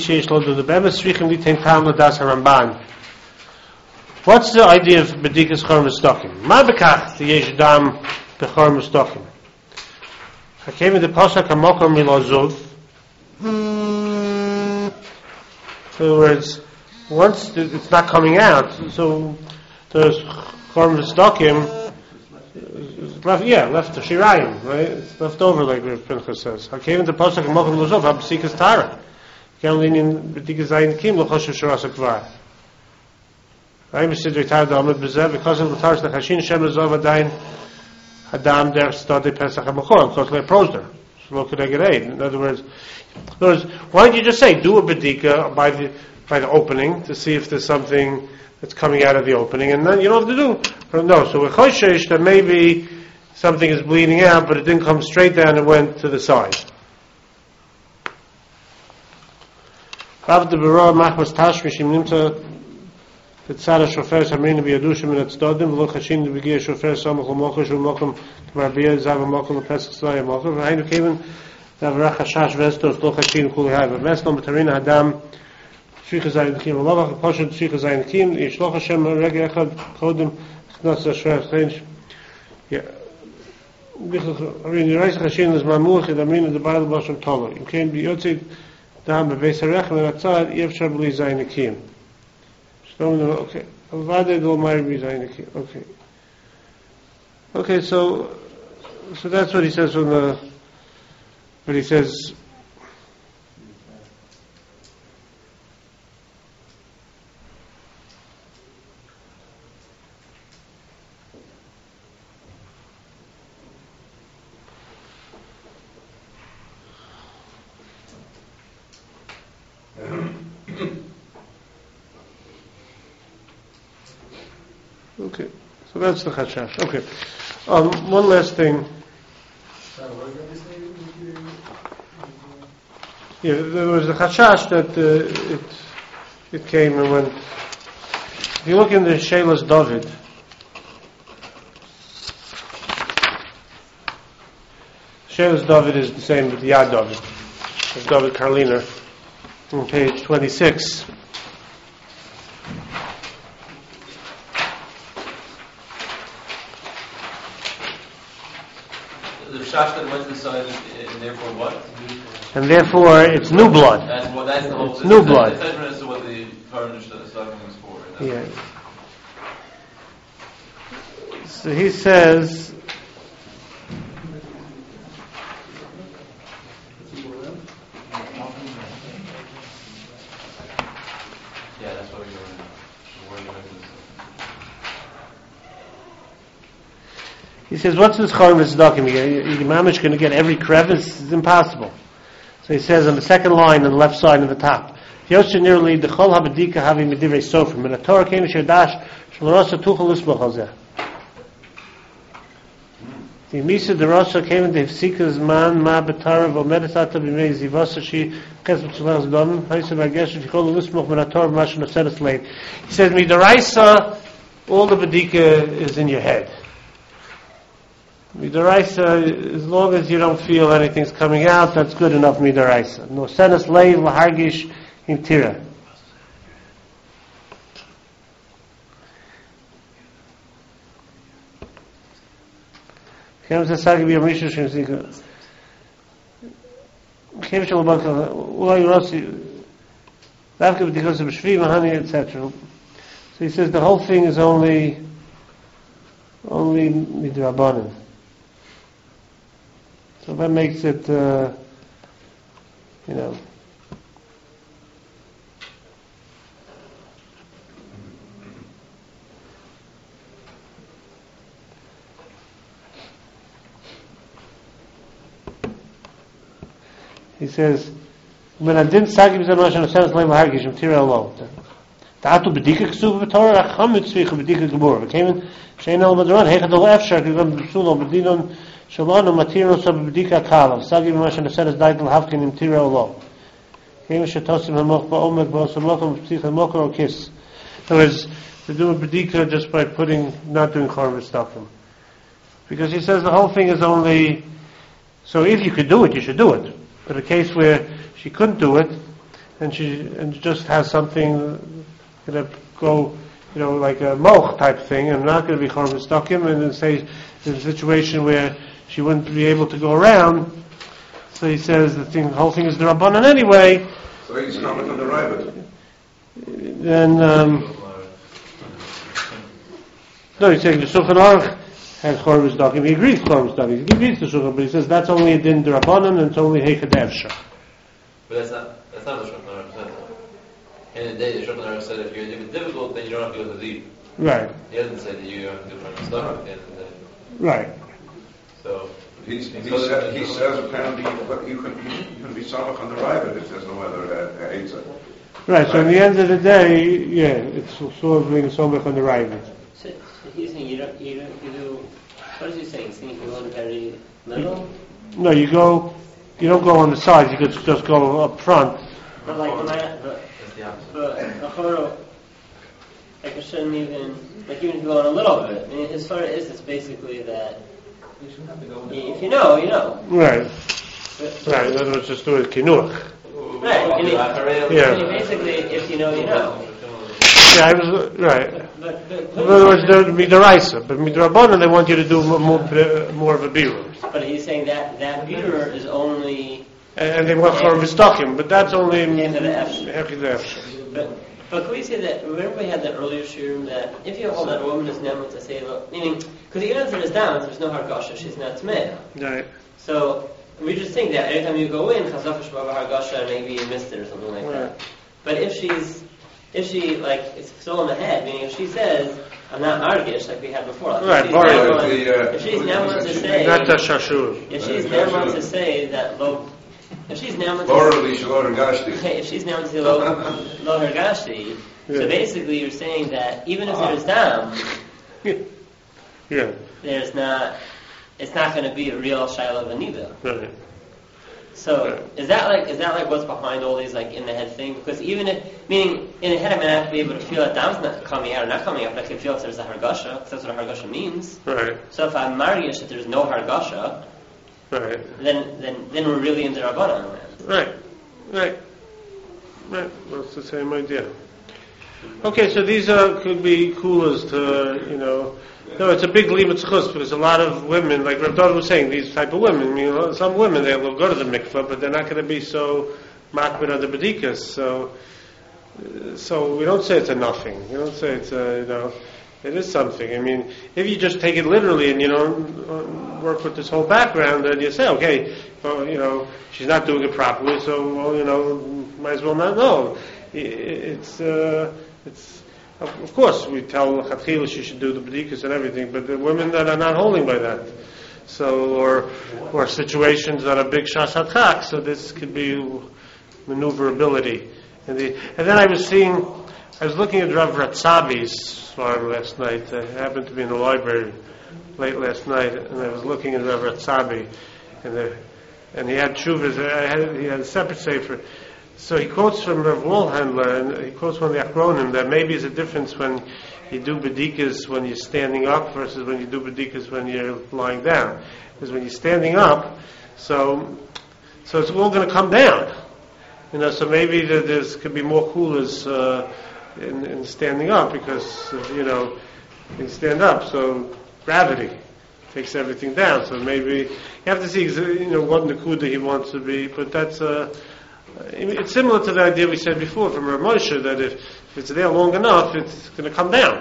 the idea of Bedikas Chor Mustokim? Ma bekach yesh dam bechor Mustokim. Hakem in the pasuk hamokom milazov. In other words, once it's not coming out, so there's Chor Mustokim left to Shirayim, right? It's left over, like Rav Pinchas says. Hakem in the pasuk hamokom milazov habsikas tara. Can't Bedikas Zayin Kim l'choshev shirasa kvar. Because of the Chashin Shem Rezov Adayin Adam Der Stade Pesach HaMachor, because they're prosder. In other words, why don't you just say, do a Bedika by the opening to see if there's something that's coming out of the opening, and then you don't have to do. No, so with Choshesh, that maybe something is bleeding out, but it didn't come straight down and went to the side. Rav de Beror Machmas Tashmishim Nimta Tzara Shofer Samrin Biyadushim in Tzdodim V'lo Chashin B'Gia Shofer Samach L'Mochash V'Mocham T'Marbiyah Zav V'Mocham L'Pesach Tzlai V'Mocham V'Hainu Kevin V'Avrach Hashash Vestos L'Lo Chashin Kuli Hai V'Mesno B'Tarina Hadam Shricha Zayin Kim V'Lovach V'Poshad Shricha Zayin Kim Yishloch Hashem Rega Echad Chodim Chnas Ashver Chrench Reis Chashin is Mamuch Yedamrin the Bible Basham Tolo You came B'Yotzid Dam B'Beis HaRech V'Ratzad Yevshar B'Li Zayin Kim Okay. Okay, so that's what he says what he says. Okay, so that's the Chashash. Okay, one last thing. Yeah, there was the Chashash that it came and went. If you look in the Shelas David, Shelas David is the same with Yad David, as David Karliner, on page 26. That went to the side, and therefore what? And therefore it's new blood. That's the whole. It's new blood. It's as to what the furnished stocking was for. Yeah. So he says. Yeah, that's what we were. He says, what's this Chorm Tzedakah? Your mamish going to get every crevice? It's impossible. So he says on the second line on the left side of the top, Yoshe nearly the Chol HaBedika Havi Medivrei Sofrim. And the Torah came to Shadash Shalorosa Tuchel Lismach Hazeh. The Misa the Rosa came into Hifsika's man Ma Betara V'Omedesata B'mei Zivasa Shi Chesed Shalach Zdomim Haisa V'Agesh V'Chol Lismach V'Nator V'Mashin Asedes Lein. He says, Midaraisa, all the Bedika is in your head. Midaraisa, as long as you don't feel anything's coming out, that's good enough Midaraisa. No senes leiv lahargish im tira. Kevin says Sagi B'Yom Rishon Shem Zika. Kevin Shal Baka Ulay Rossi Davka B'Dikos of Shvi Mahani etc. So he says the whole thing is only midrabanan. So that makes it, he says, when I didn't sagi b'zeh Moshe Hashem Shalem Hargish Tira Alo. Ta'atu b'dika k'suv v'torah acham mitzvich b'dika g'bor. V'kemen she'en el madran hechad ol efshar k'gam b'sulo b'dinon shalonu matiron so b'dika kalav. Sagi b'Moshe Hashem Daidel Havkin im Tira Alo. Kemen she'tosim hamoch ba'omek ba'osam mokom b'psich hamoch or kiss. In other words, to do a b'dika just by not doing korban stocking. Because he says the whole thing is only, so if you could do it, you should do it. But a case where she couldn't do it, and just has something going to go, like a moch type thing, and not going to be korban stocking, and then say in a situation where she wouldn't be able to go around. So he says the whole thing is the Rabbanan anyway. So he's coming on the rabbit. Then no, he's saying the Shulchan Aruch has korban stocking. He agrees korban stocking. He agrees to Shulchan, but he says that's only a din d'Rabbanan and it's only hechad efshar. But that's not what the Shulchan Aruch said. In the day, the Shulchan Aruch said if it's difficult, then you don't have to go to the Right. He doesn't say that you have to do korban stocking at the end of the day. Right. So He says apparently you can be samach on the rabbit if there's no other eitzah. Right. So in the end of the day, it's sort of being somewhere on the right. So he's saying you do. What is he saying? He's saying you go in very little. No, you don't go on the sides. You could just go up front. But like I shouldn't even if you go on a little bit. I mean, as far as it's basically that if you know, you know. Right. Right. In other words, just do it kinuach. Right. I mean, basically, if you know, you know. Yeah, I was right. In other words, there would be deraisa, but midrabanan they want you to do more of a birur. But he's saying that birur is only. And they want for mistakim, but that's only Hechad efshar. But could we say that? Remember we had that earlier shiur that if you hold that a woman is never to say, meaning because even if there's down, there's no hargasha, she's not tmei. Right. So we just think that every time you go in, chazafish baba hargasha, maybe you missed it or something like that. But if she like it's still in the head, meaning if she says I'm not margish like we had before, like if she's now wants to say not shashur. If she's now wants to say that lo. If she's now to say lo hergashti, so basically you're saying that even if there's dam, there's not. It's not going to be a real shiloh vanida. Right. So is that like what's behind all these like in the head thing? Because even if meaning in the head I might have to be able to feel that dam's not coming out or not coming out, but I can feel if there's a hargasha, because that's what a hargasha means. Right. So if I'm margish that there's no hargasha, right. Then we're really into Rabbanan. Right. Well, it's the same idea. Okay, so these could be coolers to, No, it's a big limit chus because a lot of women, like Rav Dodd was saying, these type of women, some women, they will go to the mikveh, but they're not going to be so makbid on the bedikas. So we don't say it's a nothing. You don't say it's a, it is something. I mean, if you just take it literally and you don't work with this whole background, then you say, okay, well, she's not doing it properly, so might as well not know. It's of course we tell Chatchila she should do the bedikas and everything, but the women that are not holding by that, so or situations that are big shashat chak, so this could be maneuverability. And then I was looking at Rav Ratzabi's farm last night. I happened to be in the library late last night, and I was looking at Rav Ratzabi, and he had tshuvas. He had a separate sefer. So he quotes from Rav Wohlhandler, and he quotes from the Achronim that maybe there's a difference when you do bedikas when you're standing up versus when you do bedikas when you're lying down. Because when you're standing up, so it's all going to come down. So maybe there could be more coolers in standing up because you stand up. So gravity takes everything down. So maybe you have to see, what Nakuda he wants to be, but that's it's similar to the idea we said before from Rav Moshe that if it's there long enough, it's going to come down.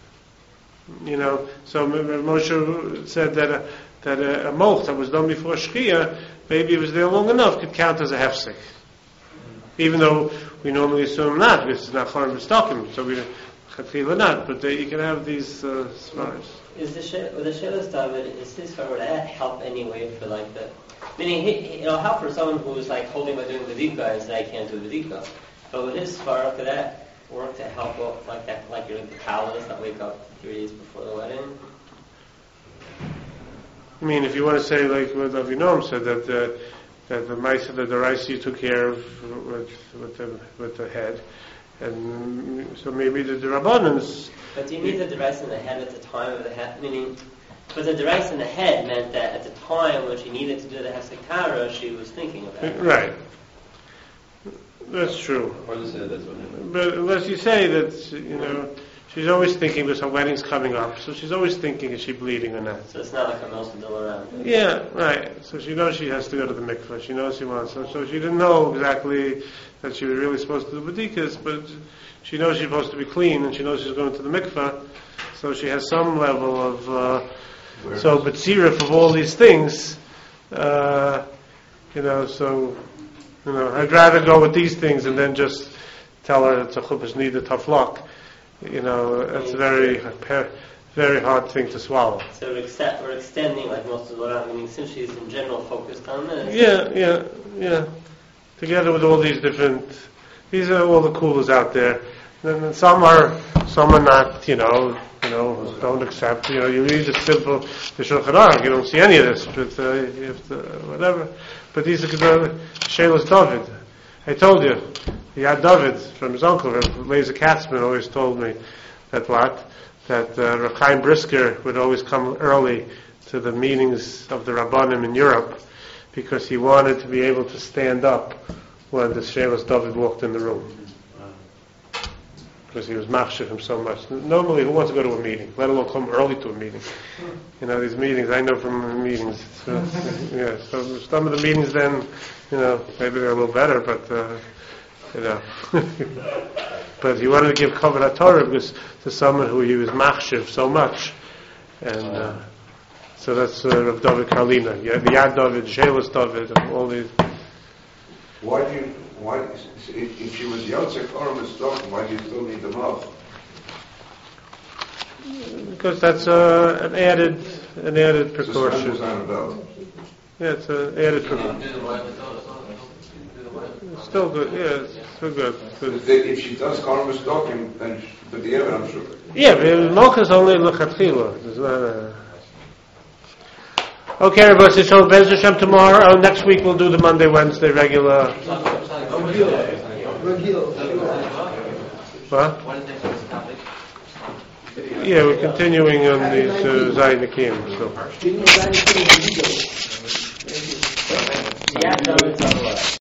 So Rav Moshe said that a moch that was done before Shkia, maybe it was there long enough, could count as a hefsek. Even though we normally assume not, because it's not Chorim B'Stokim, so we chatchila not, but you can have these svars. Is the Shelas David, is this would that help anyway for like the, meaning it'll help for someone who's like holding by doing Vidika and say I can't do Vidika, but with this svara, could that work to help like that, like you're the cows that wake up 3 days before the wedding? I mean, if you want to say like what Avinoam said that the Maisa, that the rice you took care of with the head, and so maybe the Rabbanans. But do you mean the rice in the head at the time of the head? Meaning, but the rice in the head meant that at the time when she needed to do the Hefsek she was thinking about it. Right. That's true. Or to say that's what happened. But unless you say that, she's always thinking because her wedding's coming up, so she's always thinking, is she bleeding or not? So it's not like a Milsadil around. Yeah, right. So she knows she has to go to the mikveh. She knows she wants. So she didn't know exactly that she was really supposed to do bedikas, but she knows she's supposed to be clean, and she knows she's going to the mikveh. So she has some level of. So B'tzirif of all these things, I'd rather go with these things and then just tell her it's a chuppah's need a tough luck. That's a very, very hard thing to swallow. So we're extending like most of the Quran, meaning since she's in general focused on this. Yeah. Together with all these these are all the coolers out there. And some are not, don't accept. You read the simple, the Shulchan Aruch, you don't see any of this, but you have to, whatever. But these are the Shelas David. I told you, Yad David, from his uncle, Lazer Katzman, always told me that Rav Chaim Brisker would always come early to the meetings of the Rabbanim in Europe because he wanted to be able to stand up when the Shelas David walked in the room. Because he was machshav him so much. Normally, who wants to go to a meeting, let alone come early to a meeting? These meetings, I know from meetings. So some of the meetings then, maybe they're a little better, but, but he wanted to give Kavod Torah because to someone who he was machshav so much. And so that's Rav David Karlina. The Yad David, Shelas David, and all these. Why, if she was Yotzek Chorim B'Stokim, why do you still need the mouth? Because that's an added precaution. Yeah, it's an added precaution. It's still good. Yeah, it's still good. If she does Chorim B'Stokim, then but the ever I'm sure. Yeah, but Malchus is only lechatchila. There's not a. Okay, everybody. So Bez Hashem tomorrow. Next week we'll do the Monday, Wednesday regular. What? Yeah, we're continuing on these Zayin Nakim. So.